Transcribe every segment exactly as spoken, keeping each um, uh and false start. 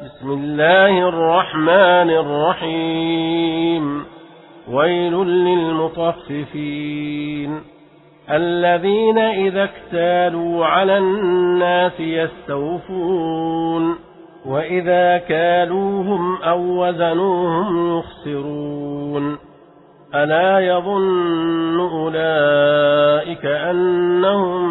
بسم الله الرحمن الرحيم ويل للمطففين الذين إذا اكتالوا على الناس يستوفون وإذا كالوهم أو وزنوهم يخسرون ألا يظن أولئك أنهم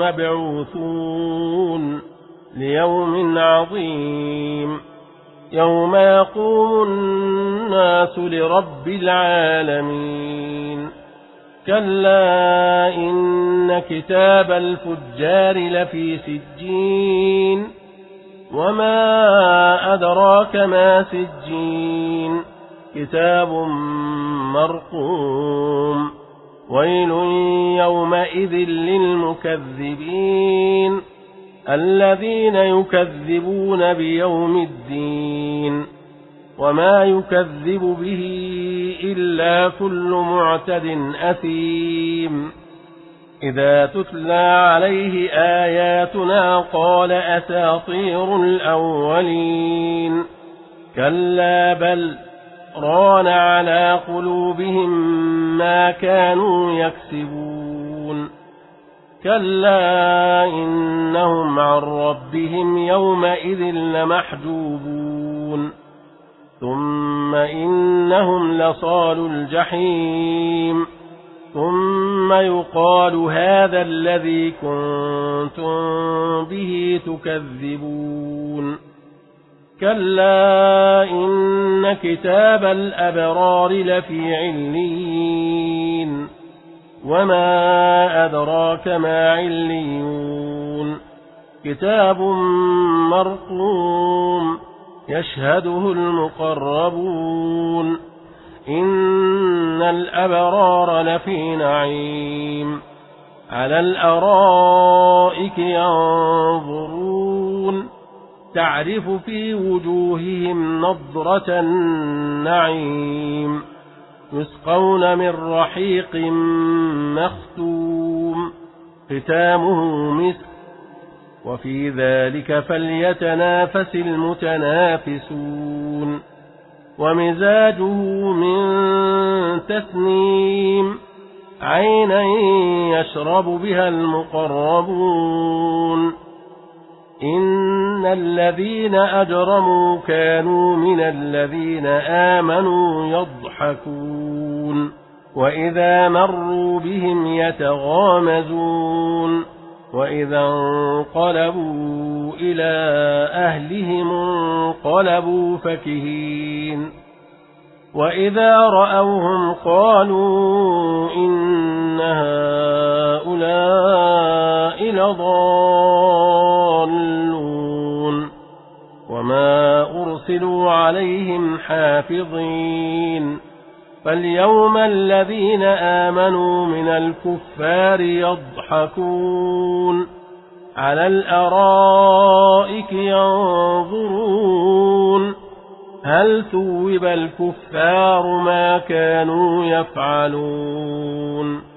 مبعوثون ليوم عظيم يوم يقوم الناس لرب العالمين كلا إن كتاب الفجار لفي سجين وما أدراك ما سجين كتاب مرقوم ويل يومئذ للمكذبين الذين يكذبون بيوم الدين وما يكذب به إلا كل معتد أثيم إذا تتلى عليه آياتنا قال أساطير الأولين كلا بل ران على قلوبهم ما كانوا يكسبون كلا إنهم عن ربهم يومئذ لمحجوبون ثم إنهم لصالوا الجحيم ثم يقال هذا الذي كنتم به تكذبون كلا إن كتاب الأبرار لفي عليين وما أدراك ما عليون كتاب مرقوم يشهده المقربون إن الأبرار لفي نعيم على الأرائك ينظرون تعرف في وجوههم نضرة النعيم يسقون من رحيق مختوم ختامه مسك وفي ذلك فليتنافس المتنافسون ومزاجه من تسنيم عينا يشرب بها المقربون إن الذين أجرموا كانوا من الذين آمنوا يضحكون وإذا مروا بهم يتغامزون وإذا انقلبوا إلى أهلهم انقلبوا فكهين وإذا رأوهم قالوا إن هؤلاء لضالون وما أرسلوا عليهم حافظين فاليوم الذين آمنوا من الكفار يضحكون على الأرائك ينظرون هل ثوب الكفار ما كانوا يفعلون